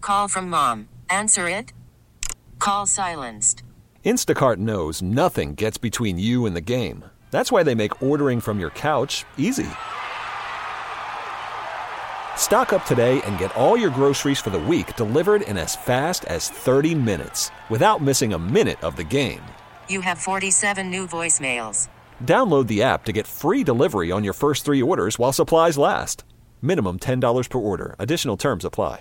call from mom. Answer it. Call silenced. Instacart knows nothing gets between you and the game. That's why they make ordering from your couch easy. Stock up today and get all your groceries for the week delivered in as fast as 30 minutes without missing a minute of the game. You have 47 new voicemails. Download the app to get free delivery on your first 3 orders while supplies last. Minimum $10 per order. Additional terms apply.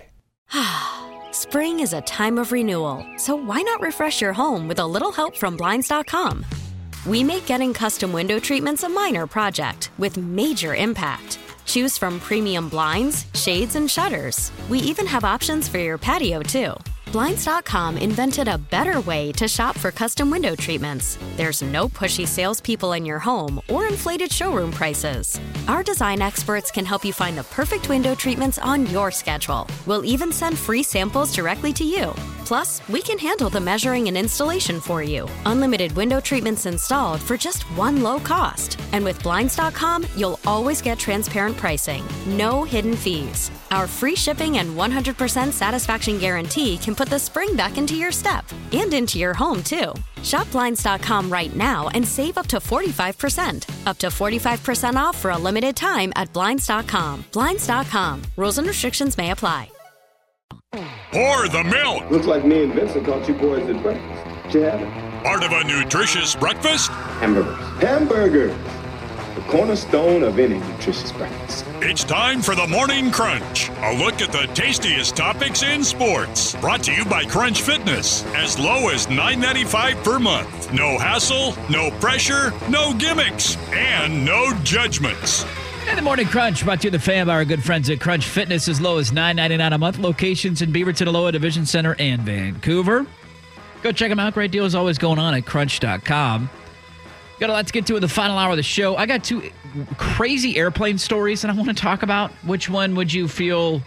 Spring is a time of renewal, so why not refresh your home with a little help from Blinds.com? We make getting custom window treatments a minor project with major impact. Choose from premium blinds, shades, and shutters. We even have options for your patio, too. Blinds.com invented a better way to shop for custom window treatments. There's no pushy salespeople in your home or inflated showroom prices. Our design experts can help you find the perfect window treatments on your schedule. We'll even send free samples directly to you. Plus, we can handle the measuring and installation for you. Unlimited window treatments installed for just one low cost. And with Blinds.com, you'll always get transparent pricing. No hidden fees. Our free shipping and 100% satisfaction guarantee can put the spring back into your step and into your home, too. Shop Blinds.com right now and save up to 45%. Up to 45% off for a limited time at Blinds.com. Blinds.com. Rules and restrictions may apply. Pour the milk. Looks like me and Vincent caught you boys at breakfast. Did you have it? Part of a nutritious breakfast? Hamburgers. Hamburgers! The cornerstone of any nutritious breakfast. It's time for the Morning Crunch. A look at the tastiest topics in sports. Brought to you by Crunch Fitness. As low as $9.95 per month. No hassle, no pressure, no gimmicks, and no judgments. And the Morning Crunch brought to you the fan by our good friends at Crunch Fitness, as low as $9.99 a month. Locations in Beaverton, Aloha Division Center, and Vancouver. Go check them out. Great deals always going on at crunch.com. Got a lot to get to in the final hour of the show. I got 2 crazy airplane stories that I want to talk about. Which one would you feel?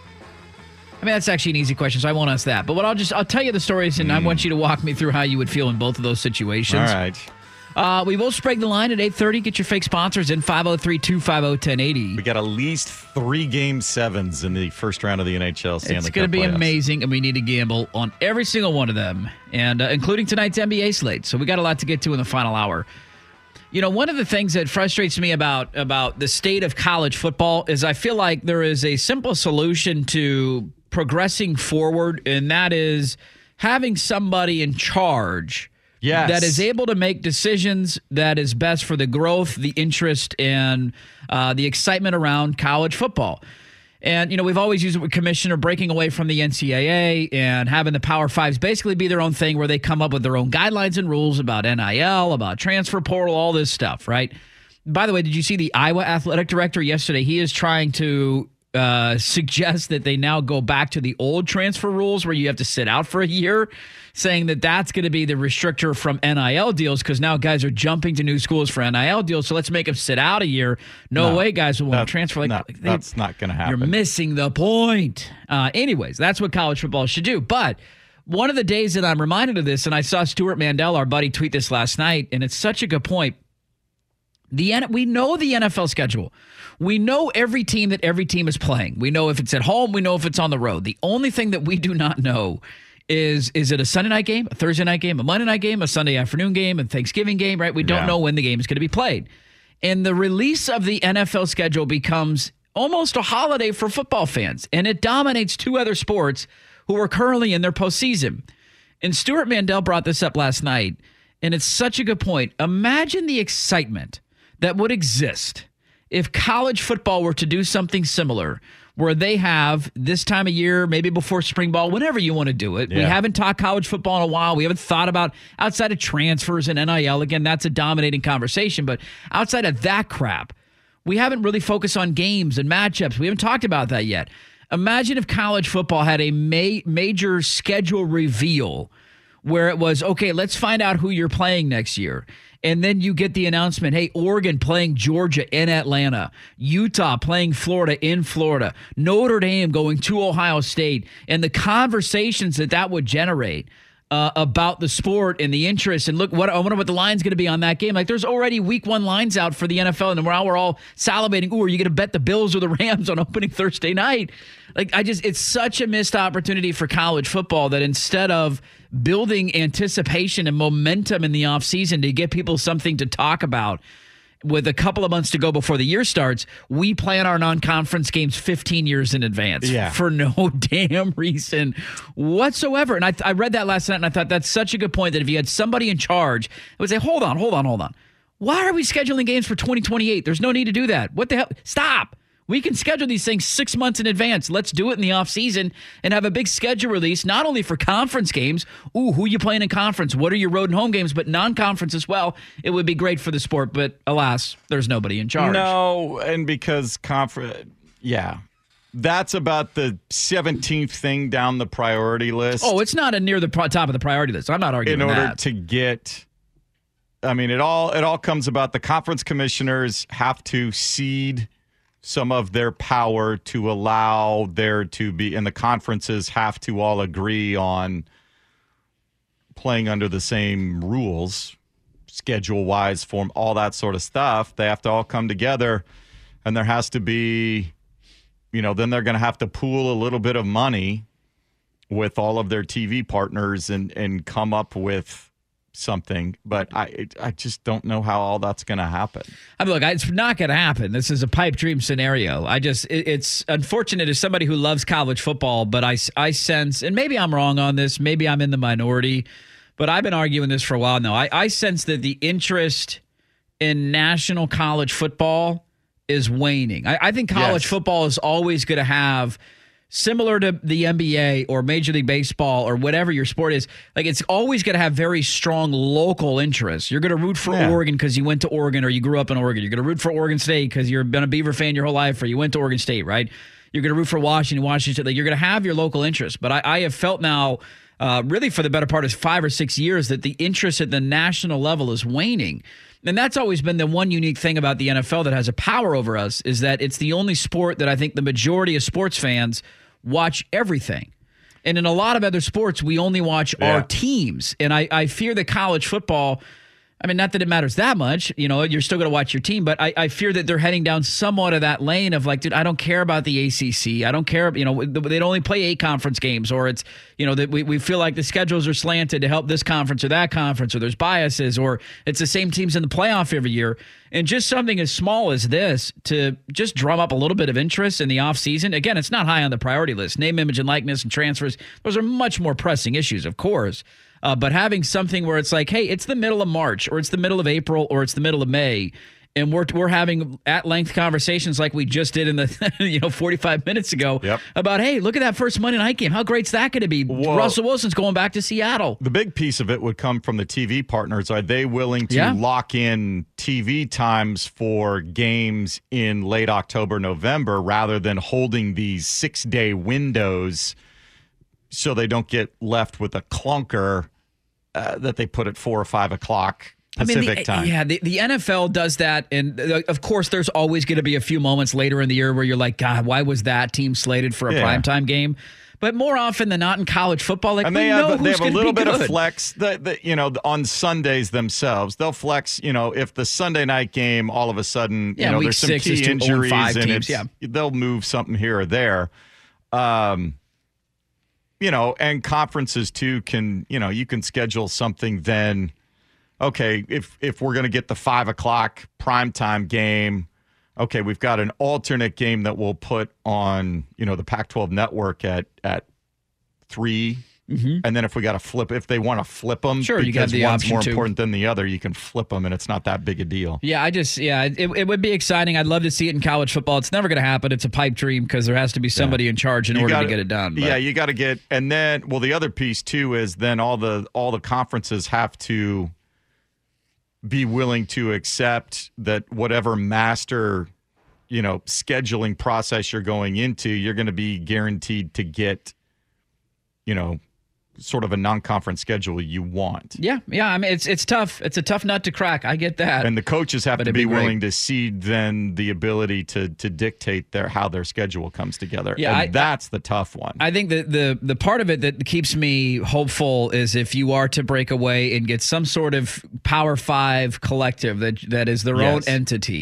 I mean, that's actually an easy question, so I won't ask that. But I'll tell you the stories, and I want you to walk me through how you would feel in both of those situations. All right. We will spring the line at 8:30. Get your fake sponsors in 503-250-1080. We got at least 3 Game 7s in the first round of the NHL Stanley Cup. It's going to be playoffs. amazing, and we need to gamble on every single one of them, and including tonight's NBA slate. So we got a lot to get to in the final hour. You know, one of the things that frustrates me about the state of college football is I feel like there is a simple solution to progressing forward, and that is having somebody in charge that is able to make decisions that is best for the growth, the interest, and the excitement around college football. And, you know, we've always used the word commissioner breaking away from the NCAA and having the Power Fives basically be their own thing where they come up with their own guidelines and rules about NIL, about transfer portal, all this stuff, right? By the way, did you see the Iowa athletic director yesterday? He is trying to suggest that they now go back to the old transfer rules where you have to sit out for a year, saying that that's going to be the restrictor from NIL deals because now guys are jumping to new schools for NIL deals. So let's make them sit out a year. No way guys will want to transfer. That's not going to happen. You're missing the point. Anyways, that's what college football should do. But one of the days that I'm reminded of this, and I saw Stuart Mandel, our buddy, tweet this last night, and it's such a good point. We know the NFL schedule. We know every team that every team is playing. We know if it's at home. We know if it's on the road. The only thing that we do not know is it a Sunday night game, a Thursday night game, a Monday night game, a Sunday afternoon game, a Thanksgiving game, right? We don't know when the game is going to be played. And the release of the NFL schedule becomes almost a holiday for football fans, and it dominates 2 other sports who are currently in their postseason. And Stuart Mandel brought this up last night, and it's such a good point. Imagine the excitement that would exist if college football were to do something similar, where they have this time of year, maybe before spring ball, whenever you want to do it. Yeah. We haven't talked college football in a while. We haven't thought about outside of transfers and NIL. Again, that's a dominating conversation. But outside of that crap, we haven't really focused on games and matchups. We haven't talked about that yet. Imagine if college football had a major schedule reveal where it was, okay, let's find out who you're playing next year. And then you get the announcement, hey, Oregon playing Georgia in Atlanta, Utah playing Florida in Florida, Notre Dame going to Ohio State, and the conversations that would generate about the sport and the interest. And look, I wonder what the line's going to be on that game. Like, there's already week 1 lines out for the NFL, and we're all salivating, ooh, are you going to bet the Bills or the Rams on opening Thursday night? It's such a missed opportunity for college football that instead of building anticipation and momentum in the offseason to get people something to talk about with a couple of months to go before the year starts, we plan our non-conference games 15 years in advance for no damn reason whatsoever. And I read that last night, and I thought that's such a good point that if you had somebody in charge, it would say, hold on. Why are we scheduling games for 2028? There's no need to do that. What the hell? Stop. We can schedule these things 6 months in advance. Let's do it in the offseason and have a big schedule release, not only for conference games. Ooh, who are you playing in conference? What are your road and home games? But non-conference as well. It would be great for the sport, but alas, there's nobody in charge. No, and because that's about the 17th thing down the priority list. Oh, it's not near the top of the priority list. I'm not arguing that. In order to get... I mean, it all comes about the conference commissioners have to cede some of their power to allow there to be, and the conferences have to all agree on playing under the same rules, schedule-wise, form, all that sort of stuff. They have to all come together, and there has to be, then they're going to have to pool a little bit of money with all of their TV partners and come up with something, but I just don't know how all that's going to happen. I mean, look, it's not going to happen. This is a pipe dream scenario. It's unfortunate as somebody who loves college football, but I sense, and maybe I'm wrong on this, maybe I'm in the minority, but I've been arguing this for a while now. I sense that the interest in national college football is waning. I think college football is always going to have, similar to the NBA or Major League Baseball or whatever your sport is, it's always going to have very strong local interests. You're going to root for Oregon because you went to Oregon or you grew up in Oregon. You're going to root for Oregon State because you've been a Beaver fan your whole life or you went to Oregon State, right? You're going to root for Washington State. You're going to have your local interests. But I have felt now, really for the better part of 5 or 6 years, that the interest at the national level is waning. And that's always been the one unique thing about the NFL that has a power over us, is that it's the only sport that I think the majority of sports fans watch everything. And in a lot of other sports, we only watch our teams. And I fear that college football, I mean, not that it matters that much, you're still going to watch your team, but I fear that they're heading down somewhat of that lane of dude, I don't care about the ACC. I don't care, they'd only play 8 conference games, or it's, that we feel like the schedules are slanted to help this conference or that conference, or there's biases, or it's the same teams in the playoff every year. And just something as small as this to just drum up a little bit of interest in the offseason. Again, it's not high on the priority list. Name, image, and likeness and transfers, those are much more pressing issues, of course. But having something where it's hey, it's the middle of March, or it's the middle of April, or it's the middle of May, and we're having at-length conversations like we just did in the 45 minutes ago about, hey, look at that first Monday night game. How great's that going to be? Well, Russell Wilson's going back to Seattle. The big piece of it would come from the TV partners. Are they willing to lock in TV times for games in late October, November, rather than holding these 6-day windows so they don't get left with a clunker that they put at 4 or 5 o'clock Pacific time? Yeah, the NFL does that. And of course, there's always going to be a few moments later in the year where you're like, God, why was that team slated for a primetime game? But more often than not in college football, and they have a little bit of flex. On Sundays themselves, they'll flex. If the Sunday night game all of a sudden, there's some key injuries and they'll move something here or there. And conferences too can, you can schedule something then. Okay, if we're going to get the 5 o'clock primetime game, okay, we've got an alternate game that we'll put on, the Pac-12 network at 3. Mm-hmm. And then if they want to flip them, sure, because you one's more important than the other, you can flip them, and it's not that big a deal. Yeah, it would be exciting. I'd love to see it in college football. It's never going to happen. It's a pipe dream because there has to be somebody in charge in order to get it done. But. Yeah, you got to get, and then, the other piece too is then all the conferences have to be willing to accept that whatever master, scheduling process you're going into, you're going to be guaranteed to get, sort of a non-conference schedule you want. Yeah. I mean, it's tough. It's a tough nut to crack. I get that. And the coaches have to be willing to cede then the ability to dictate how their schedule comes together. Yeah, and that's the tough one. I think the part of it that keeps me hopeful is if you are to break away and get some sort of Power 5 collective that is their own entity.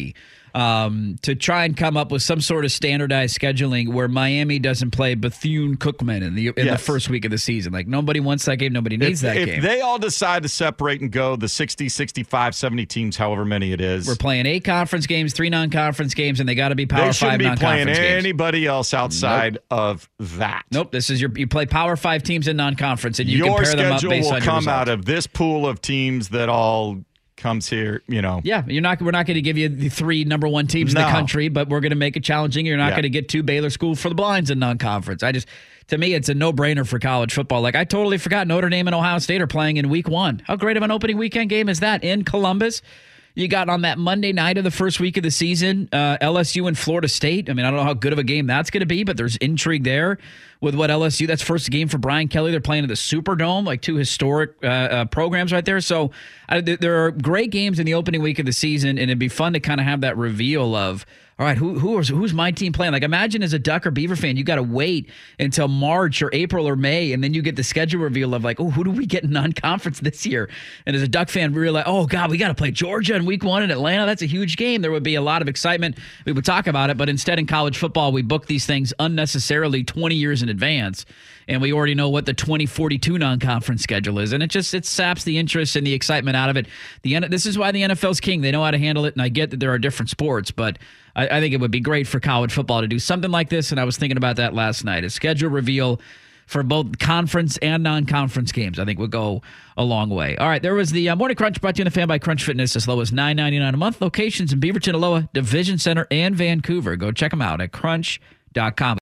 to try and come up with some sort of standardized scheduling where Miami doesn't play Bethune-Cookman in the first week of the season. Like, nobody wants that game. Nobody needs that game. If they all decide to separate and go the 60, 65, 70 teams, however many it is. We're playing 8 conference games, 3 non-conference games, and they got to be Power 5 non-conference games. They shouldn't be playing anybody else outside of that. Nope. This is you play Power 5 teams in non-conference, and you compare them up based on your schedule will come results. out of this pool of teams that all comes here, Yeah, we're not going to give you the 3 number 1 teams in the country, but we're going to make it challenging. You're not going to get 2 Baylor School for the Blinds in non-conference. To me, it's a no-brainer for college football. Like, I totally forgot Notre Dame and Ohio State are playing in week 1. How great of an opening weekend game is that in Columbus? You got on that Monday night of the first week of the season, LSU and Florida State. I mean, I don't know how good of a game that's going to be, but there's intrigue there with what LSU. That's first game for Brian Kelly. They're playing at the Superdome, like 2 historic programs right there. So there are great games in the opening week of the season, and it'd be fun to kind of have that reveal of, all right, who's my team playing? Like, imagine as a Duck or Beaver fan, you got to wait until March or April or May, and then you get the schedule reveal of like, oh, who do we get in non-conference this year? And as a Duck fan, we realize, oh, God, we got to play Georgia in week 1 in Atlanta. That's a huge game. There would be a lot of excitement. We would talk about it, but instead in college football, we book these things unnecessarily 20 years in advance, and we already know what the 2042 non-conference schedule is, and it saps the interest and the excitement out of it. This is why the NFL's king. They know how to handle it, and I get that there are different sports, but I think it would be great for college football to do something like this, and I was thinking about that last night. A schedule reveal for both conference and non-conference games, I think, would go a long way. All right, there was the Morning Crunch brought to you in the fan by Crunch Fitness, as low as $9.99 a month. Locations in Beaverton, Aloha, Division Center, and Vancouver. Go check them out at crunch.com.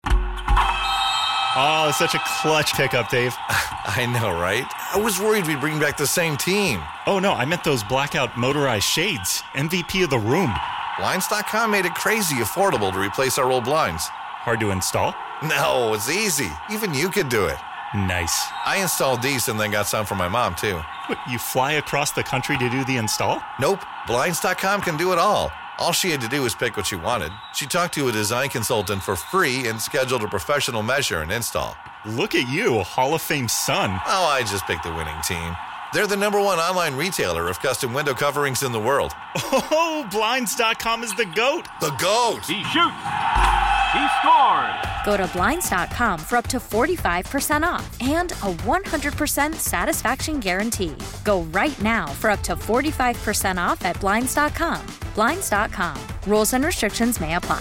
Oh, it's such a clutch pickup, Dave. I know, right? I was worried we'd bring back the same team. Oh, no, I meant those blackout motorized shades. MVP of the room. Blinds.com made it crazy affordable to replace our old blinds. Hard to install? No, it's easy. Even you could do it. Nice. I installed these and then got some for my mom, too. What, you fly across the country to do the install? Nope. Blinds.com can do it all. All she had to do was pick what she wanted. She talked to a design consultant for free and scheduled a professional measure and install. Look at you, a Hall of Fame son. Oh, I just picked the winning team. They're the #1 online retailer of custom window coverings in the world. Oh, Blinds.com is the GOAT. The GOAT. He shoots. He scores. Go to Blinds.com for up to 45% off and a 100% satisfaction guarantee. Go right now for up to 45% off at Blinds.com. Blinds.com. Rules and restrictions may apply.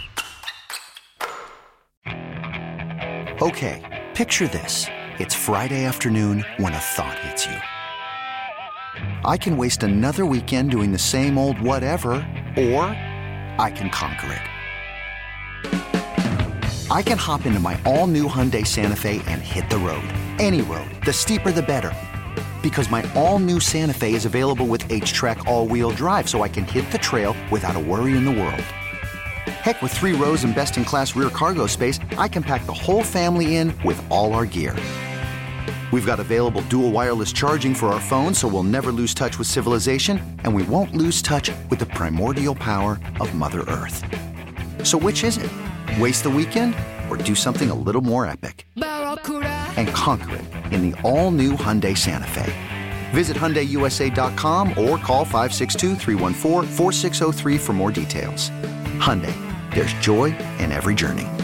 Okay, picture this. It's Friday afternoon when a thought hits you. I can waste another weekend doing the same old whatever, or I can conquer it. I can hop into my all-new Hyundai Santa Fe and hit the road. Any road. The steeper, the better. Because my all-new Santa Fe is available with H-Track all-wheel drive, so I can hit the trail without a worry in the world. Heck, with 3 rows and best-in-class rear cargo space, I can pack the whole family in with all our gear. We've got available dual wireless charging for our phones, so we'll never lose touch with civilization, and we won't lose touch with the primordial power of Mother Earth. So which is it? Waste the weekend or do something a little more epic? And conquer it in the all-new Hyundai Santa Fe. Visit HyundaiUSA.com or call 562-314-4603 for more details. Hyundai, there's joy in every journey.